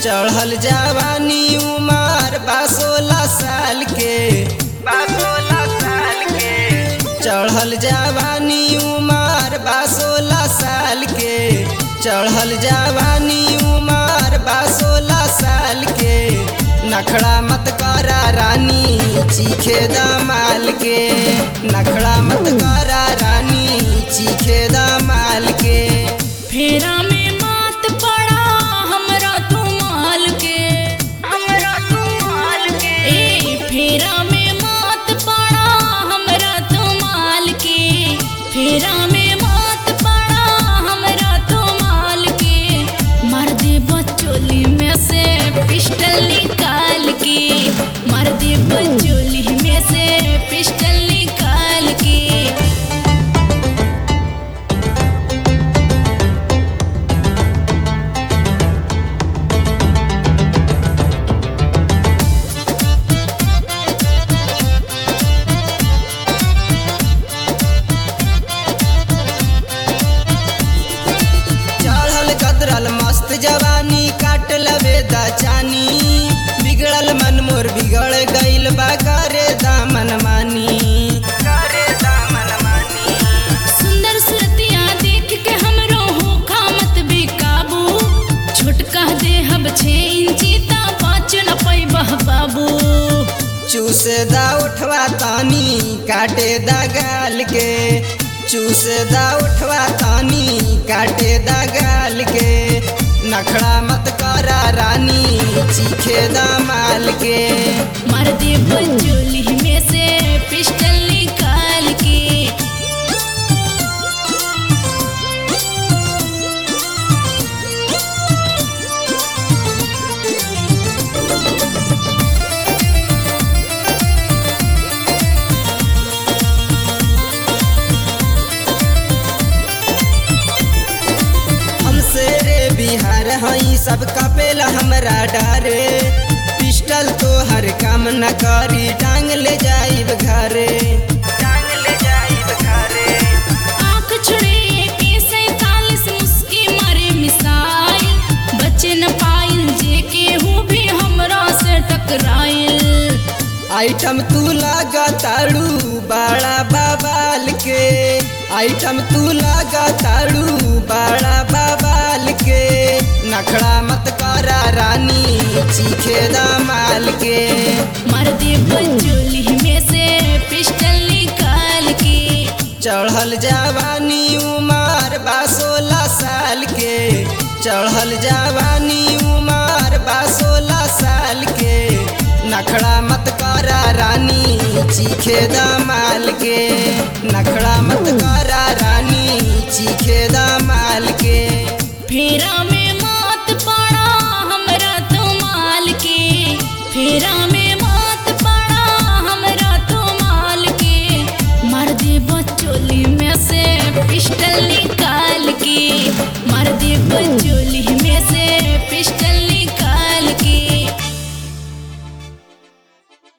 चढ़ल जवानी उमर 16 साल के, 16 साल के। चढ़ल जवानी उमर 16 साल के, चढ़ल जवानी उमर 16 साल के। नखड़ा मत करा रानी चीखे दमाल के, नखड़ा मत करा रानी चीखे दमाल के। फेरा में मात पड़ा हमरा तू माल के, हमरा तू माल के। ए फेरा में मात पड़ा हमरा तू माल के, फेरा में मात पड़ा हमरा तू माल के। मार दे बचोली में से पिस्टल निकाल के, मार दे बचोली में से पिस्टल निकाल के। चढ़ल गदरल मस्त जवानी काट लबे दाचानी, बिगड़ल मन मोर बिगड़ गइल बा करे दामन मानी, करे दामन मानी। सुंदर सुरतिया देख के हमरो होखा मत बेकाबू, छोटका देहब 6 इंची ता 5 न पैबह बाबू। चूसे दा उठवा तानी काटे दा गाल के, चूसे दा उठवा तानी काटे दा गाल के। नखड़ा मत करा रानी चीखे दा माल के। मार दे बचोली में से पिस्टल निकाल के। हमसे रे बिहार हई सब कपेला हमरा डारे, पिस्टल तो हर काम न करी टांग ले जाइब घरे, टांग ले जाइब घरे। आँख छुड़े के 47 मुस्की मारे मिसाइल, बचे न पाइल जे केहू भी हमरा से टकराइल। आइटम तू लगा ताड़ू बड़ा बवाल के, आइटम तू लगा ताड़ू बड़ा बवाल के। नखड़ा मत करा रानी चीखे दमाल के। मार दे बचोली में से पिस्टल निकाल के। चढ़ल जवानी उमर 16 साल के, चढ़ल जवानी उमर 16 साल के। नखड़ा मत करा रानी चीखे दमाल के, नखड़ा मत करा रानी चीखे दमाल के। फेरा